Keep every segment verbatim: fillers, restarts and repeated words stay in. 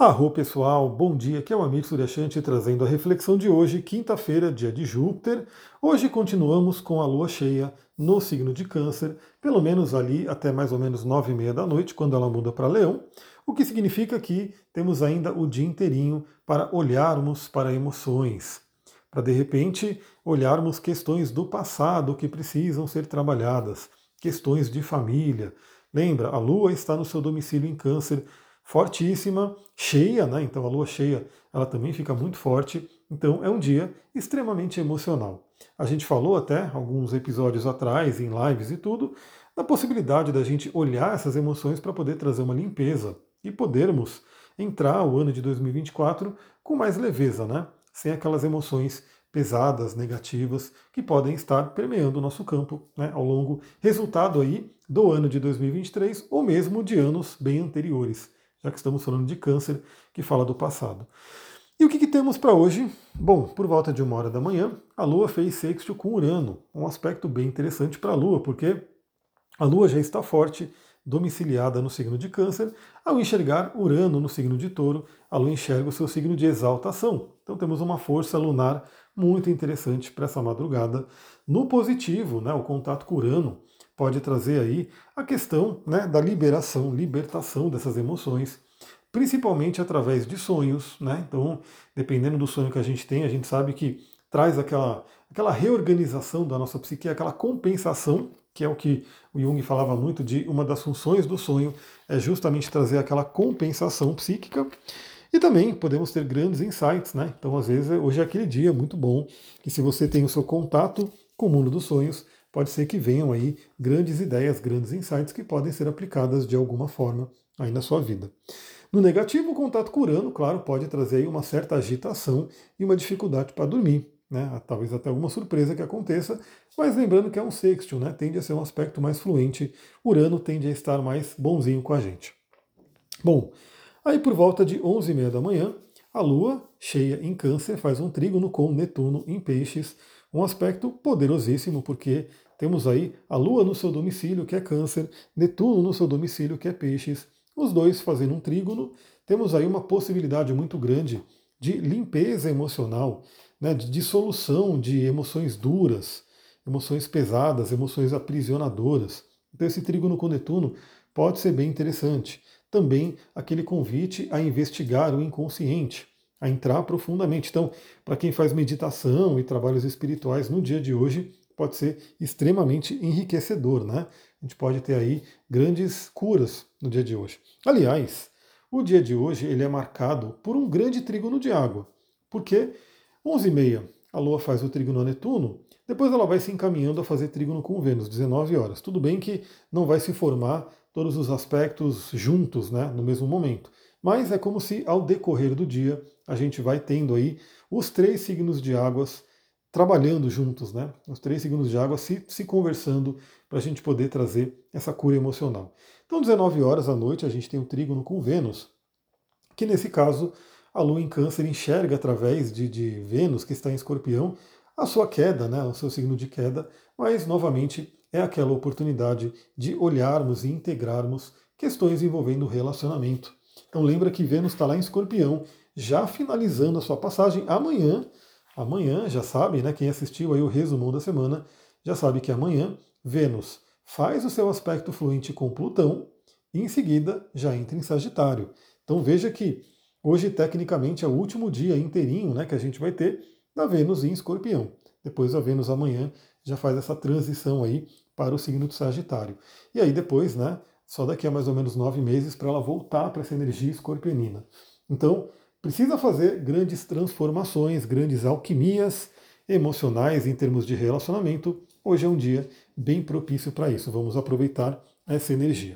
Arro pessoal, bom dia, aqui é o Amir Suryashanti trazendo a reflexão de hoje, quinta-feira, dia de Júpiter. Hoje continuamos com a lua cheia no signo de Câncer, pelo menos ali até mais ou menos nove e meia da noite, quando ela muda para Leão, o que significa que temos ainda o dia inteirinho para olharmos para emoções, para de repente olharmos questões do passado que precisam ser trabalhadas, questões de família. Lembra, a lua está no seu domicílio em Câncer, fortíssima, cheia, né? Então a lua cheia, ela também fica muito forte. Então é um dia extremamente emocional. A gente falou até alguns episódios atrás, em lives e tudo, da possibilidade da gente olhar essas emoções para poder trazer uma limpeza e podermos entrar o ano de dois mil e vinte e quatro com mais leveza, né? Sem aquelas emoções pesadas, negativas, que podem estar permeando o nosso campo, né, ao longo, resultado aí do ano de dois mil e vinte e três ou mesmo de anos bem anteriores, já que estamos falando de Câncer, que fala do passado. E o que, que temos para hoje? Bom, por volta de uma hora da manhã, a Lua fez sexto com Urano, um aspecto bem interessante para a Lua, porque a Lua já está forte, domiciliada no signo de Câncer. Ao enxergar Urano no signo de Touro, a Lua enxerga o seu signo de exaltação. Então temos uma força lunar muito interessante para essa madrugada. No positivo, né, o contato com Urano pode trazer aí a questão, né, da liberação, libertação dessas emoções, principalmente através de sonhos, né? Então, dependendo do sonho que a gente tem, a gente sabe que traz aquela, aquela reorganização da nossa psique, aquela compensação, que é o que o Jung falava muito de uma das funções do sonho, é justamente trazer aquela compensação psíquica. E também podemos ter grandes insights, né? Então, às vezes, hoje é aquele dia muito bom que, se você tem o seu contato com o mundo dos sonhos, pode ser que venham aí grandes ideias, grandes insights que podem ser aplicadas de alguma forma aí na sua vida. No negativo, o contato com Urano, claro, pode trazer aí uma certa agitação e uma dificuldade para dormir, né? Talvez até alguma surpresa que aconteça, mas lembrando que é um sextil, né? Tende a ser um aspecto mais fluente. Urano tende a estar mais bonzinho com a gente. Bom, aí por volta de onze e meia da manhã, a Lua, cheia em Câncer, faz um trígono com Netuno em Peixes, um aspecto poderosíssimo, porque temos aí a Lua no seu domicílio, que é Câncer, Netuno no seu domicílio, que é Peixes, os dois fazendo um trígono. Temos aí uma possibilidade muito grande de limpeza emocional, né, de dissolução de emoções duras, emoções pesadas, emoções aprisionadoras. Então esse trígono com Netuno pode ser bem interessante. Também aquele convite a investigar o inconsciente, a entrar profundamente. Então, para quem faz meditação e trabalhos espirituais no dia de hoje, pode ser extremamente enriquecedor, né? A gente pode ter aí grandes curas no dia de hoje. Aliás, o dia de hoje ele é marcado por um grande trígono de água, porque onze e meia a Lua faz o trígono a Netuno, depois ela vai se encaminhando a fazer trígono com Vênus, dezenove horas. Tudo bem que não vai se formar todos os aspectos juntos, né, no mesmo momento, mas é como se ao decorrer do dia a gente vai tendo aí os três signos de águas trabalhando juntos, né? Os três signos de água se, se conversando para a gente poder trazer essa cura emocional. Então, dezenove horas à noite, a gente tem o trígono com Vênus, que nesse caso a Lua em Câncer enxerga através de, de Vênus, que está em Escorpião, a sua queda, né, o seu signo de queda, mas novamente é aquela oportunidade de olharmos e integrarmos questões envolvendo relacionamento. Então lembra que Vênus está lá em Escorpião, já finalizando a sua passagem amanhã. Amanhã, já sabe, né? Quem assistiu aí o resumão da semana, já sabe que amanhã Vênus faz o seu aspecto fluente com Plutão e em seguida já entra em Sagitário. Então veja que hoje, tecnicamente, é o último dia inteirinho, né, que a gente vai ter da Vênus em Escorpião. Depois a Vênus amanhã já faz essa transição aí para o signo do Sagitário. E aí depois, né, só daqui a mais ou menos nove meses para ela voltar para essa energia escorpionina. Então, precisa fazer grandes transformações, grandes alquimias emocionais em termos de relacionamento. Hoje é um dia bem propício para isso. Vamos aproveitar essa energia.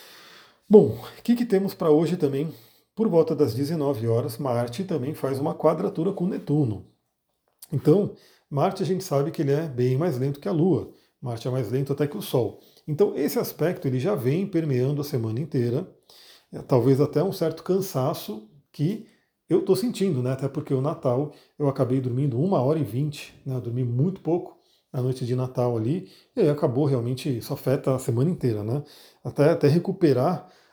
Bom, o que, que temos para hoje também? Por volta das dezenove horas, Marte também faz uma quadratura com Netuno. Então, Marte a gente sabe que ele é bem mais lento que a Lua. Marte é mais lento até que o Sol. Então, esse aspecto ele já vem permeando a semana inteira, talvez até um certo cansaço que eu estou sentindo, né? Até porque o Natal eu acabei dormindo uma hora e vinte, né? Eu dormi muito pouco na noite de Natal ali, e aí acabou realmente, isso afeta a semana inteira, né? Até, até recuperar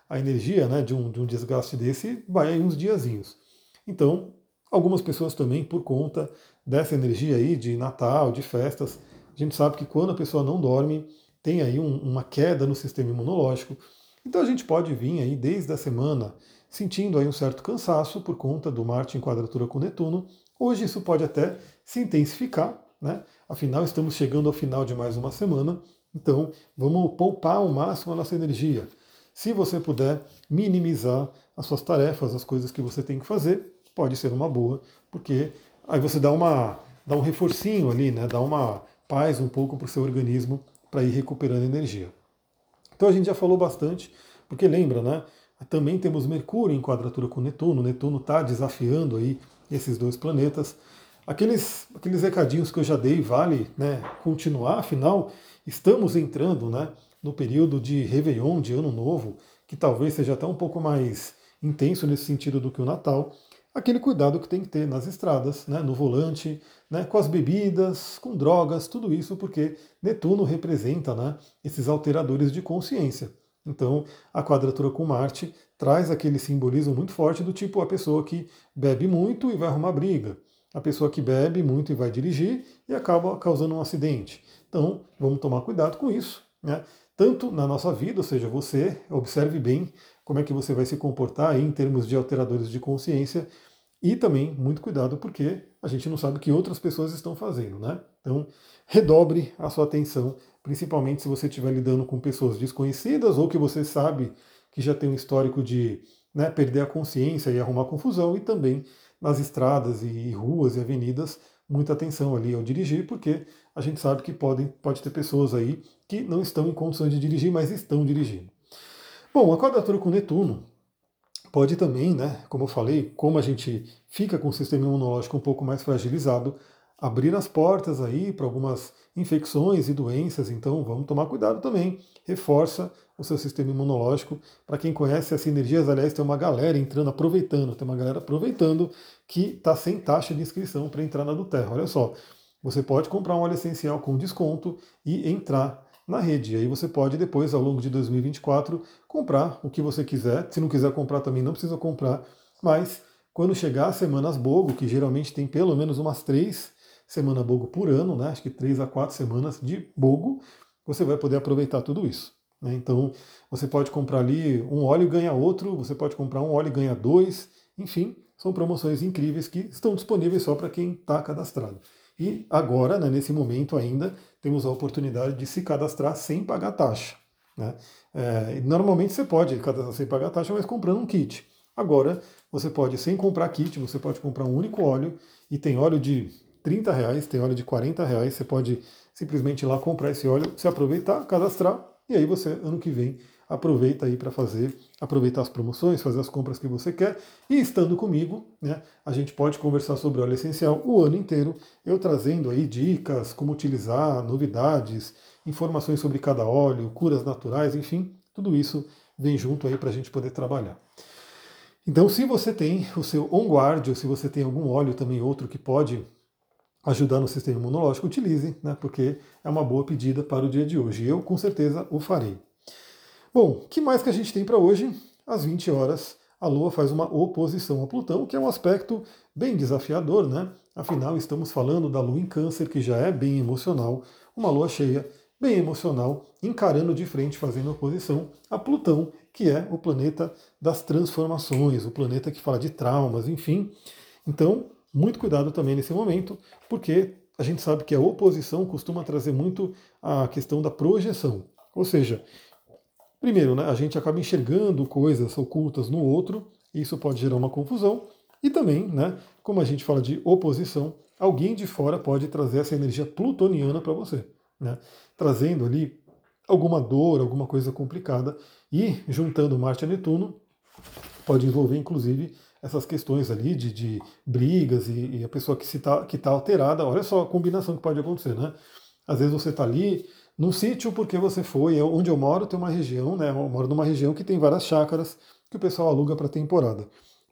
a energia, né, de, um, de um desgaste desse vai aí uns diazinhos. Então, algumas pessoas também, por conta dessa energia aí de Natal, de festas, a gente sabe que quando a pessoa não dorme, tem aí um, uma queda no sistema imunológico. Então a gente pode vir aí desde a semana sentindo aí um certo cansaço por conta do Marte em quadratura com Netuno. Hoje isso pode até se intensificar, né? Afinal, estamos chegando ao final de mais uma semana, então vamos poupar ao máximo a nossa energia. Se você puder minimizar as suas tarefas, as coisas que você tem que fazer, pode ser uma boa, porque aí você dá, uma, dá um reforcinho ali, né? Dá uma paz um pouco para o seu organismo para ir recuperando energia. Então a gente já falou bastante, porque lembra, né? Também temos Mercúrio em quadratura com Netuno. Netuno está desafiando aí esses dois planetas. Aqueles, aqueles recadinhos que eu já dei, vale, né, continuar, afinal, estamos entrando, né, no período de Réveillon, de Ano Novo, que talvez seja até um pouco mais intenso nesse sentido do que o Natal. Aquele cuidado que tem que ter nas estradas, né, no volante, né, com as bebidas, com drogas, tudo isso porque Netuno representa, né, esses alteradores de consciência. Então, a quadratura com Marte traz aquele simbolismo muito forte do tipo a pessoa que bebe muito e vai arrumar briga, a pessoa que bebe muito e vai dirigir e acaba causando um acidente. Então, vamos tomar cuidado com isso, né? Tanto na nossa vida, ou seja, você observe bem como é que você vai se comportar aí em termos de alteradores de consciência e também muito cuidado porque a gente não sabe o que outras pessoas estão fazendo, né? Então, redobre a sua atenção, principalmente se você estiver lidando com pessoas desconhecidas ou que você sabe que já tem um histórico de, né, perder a consciência e arrumar confusão, e também nas estradas e ruas e avenidas, muita atenção ali ao dirigir, porque a gente sabe que podem, pode ter pessoas aí que não estão em condições de dirigir, mas estão dirigindo. Bom, a quadratura com Netuno pode também, né, como eu falei, como a gente fica com o sistema imunológico um pouco mais fragilizado, abrir as portas aí para algumas infecções e doenças, então vamos tomar cuidado também. Reforça o seu sistema imunológico. Para quem conhece as sinergias, aliás, tem uma galera entrando, aproveitando, tem uma galera aproveitando que está sem taxa de inscrição para entrar na do Terra. Olha só, você pode comprar um óleo essencial com desconto e entrar na rede. Aí você pode depois, ao longo de dois mil e vinte e quatro, comprar o que você quiser. Se não quiser comprar também não precisa comprar, mas quando chegar as semanas Bogo, que geralmente tem pelo menos umas três semanas Bogo por ano, né? Acho que três a quatro semanas de Bogo, você vai poder aproveitar tudo isso, né? Então você pode comprar ali um óleo e ganha outro, você pode comprar um óleo e ganha dois, enfim, são promoções incríveis que estão disponíveis só para quem está cadastrado. E agora, né, nesse momento ainda, temos a oportunidade de se cadastrar sem pagar taxa, né? É, normalmente você pode cadastrar sem pagar taxa, mas comprando um kit. Agora, você pode, sem comprar kit, você pode comprar um único óleo, e tem óleo de trinta reais, tem óleo de quarenta reais, você pode simplesmente ir lá comprar esse óleo, se aproveitar, cadastrar, e aí você, ano que vem, aproveita aí para fazer, aproveitar as promoções, fazer as compras que você quer, e estando comigo, né, a gente pode conversar sobre óleo essencial o ano inteiro, eu trazendo aí dicas, como utilizar, novidades, informações sobre cada óleo, curas naturais, enfim, tudo isso vem junto aí para a gente poder trabalhar. Então, se você tem o seu On Guard, ou se você tem algum óleo também outro que pode ajudar no sistema imunológico, utilize, né, porque é uma boa pedida para o dia de hoje. Eu, com certeza, o farei. Bom, o que mais que a gente tem para hoje? Às vinte horas, a Lua faz uma oposição a Plutão, que é um aspecto bem desafiador, né? Afinal, estamos falando da Lua em Câncer, que já é bem emocional, uma Lua cheia, bem emocional, encarando de frente, fazendo oposição a Plutão, que é o planeta das transformações, o planeta que fala de traumas, enfim. Então, muito cuidado também nesse momento, porque a gente sabe que a oposição costuma trazer muito a questão da projeção. Ou seja, primeiro, né, a gente acaba enxergando coisas ocultas no outro, e isso pode gerar uma confusão. E também, né, como a gente fala de oposição, alguém de fora pode trazer essa energia plutoniana para você, né, trazendo ali alguma dor, alguma coisa complicada, e juntando Marte a Netuno, pode envolver inclusive essas questões ali de, de brigas e, e a pessoa que está que tá alterada. Olha só a combinação que pode acontecer, né? Às vezes você está ali num sítio porque você foi, onde eu moro tem uma região, né? Eu moro numa região que tem várias chácaras que o pessoal aluga para temporada.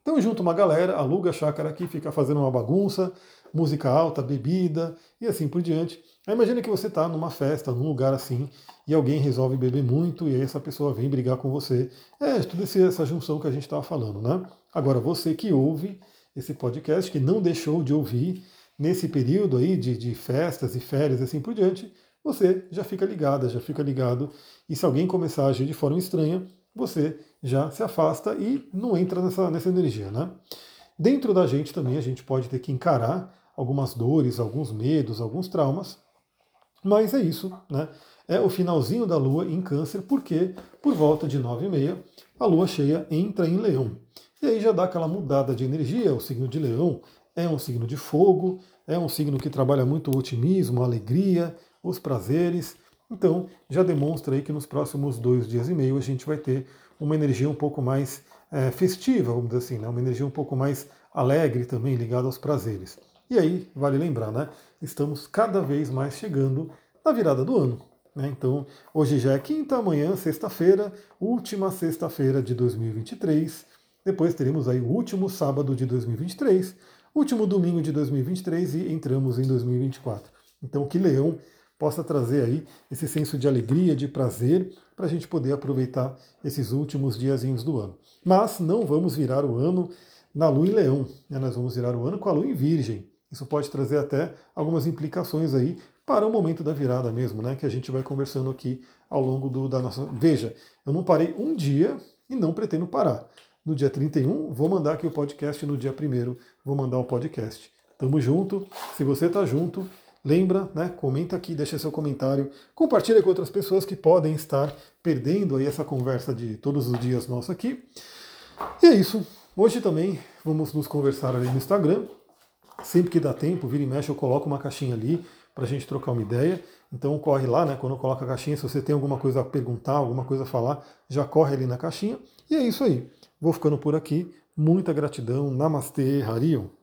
Então junta uma galera, aluga a chácara aqui, fica fazendo uma bagunça, música alta, bebida e assim por diante. Aí imagina que você está numa festa, num lugar assim, e alguém resolve beber muito, e aí essa pessoa vem brigar com você. É, tudo esse- essa junção que a gente estava falando, né? Agora, você que ouve esse podcast, que não deixou de ouvir nesse período aí de, de festas e férias e assim por diante, você já fica ligada, já fica ligado. E se alguém começar a agir de forma estranha, você já se afasta e não entra nessa, nessa energia, né? Dentro da gente também a gente pode ter que encarar algumas dores, alguns medos, alguns traumas, mas é isso, né? É o finalzinho da Lua em Câncer, porque por volta de nove e meia a Lua cheia entra em Leão. E aí já dá aquela mudada de energia. O signo de Leão é um signo de fogo, é um signo que trabalha muito o otimismo, a alegria, os prazeres. Então já demonstra aí que nos próximos dois dias e meio a gente vai ter uma energia um pouco mais é, festiva, vamos dizer assim, né? Uma energia um pouco mais alegre também, ligada aos prazeres. E aí, vale lembrar, né? Estamos cada vez mais chegando na virada do ano. Né? Então, hoje já é quinta, amanhã, sexta-feira, última sexta-feira de dois mil e vinte e três. Depois teremos aí o último sábado de dois mil e vinte e três, último domingo de dois mil e vinte e três e entramos em dois mil e vinte e quatro. Então, que Leão possa trazer aí esse senso de alegria, de prazer, para a gente poder aproveitar esses últimos diazinhos do ano. Mas não vamos virar o ano na Lua em Leão, né? Nós vamos virar o ano com a Lua em Virgem. Isso pode trazer até algumas implicações aí para o momento da virada mesmo, né? Que a gente vai conversando aqui ao longo do, da nossa. Veja, eu não parei um dia e não pretendo parar. No dia trinta e um, vou mandar aqui o podcast, no dia primeiro, vou mandar o podcast. Tamo junto. Se você tá junto, lembra, né? Comenta aqui, deixa seu comentário, compartilha com outras pessoas que podem estar perdendo aí essa conversa de todos os dias nossa aqui. E é isso. Hoje também vamos nos conversar ali no Instagram. Sempre que dá tempo, vira e mexe, eu coloco uma caixinha ali para a gente trocar uma ideia. Então corre lá, né? Quando eu coloco a caixinha, se você tem alguma coisa a perguntar, alguma coisa a falar, já corre ali na caixinha. E é isso aí. Vou ficando por aqui. Muita gratidão. Namastê, Harion.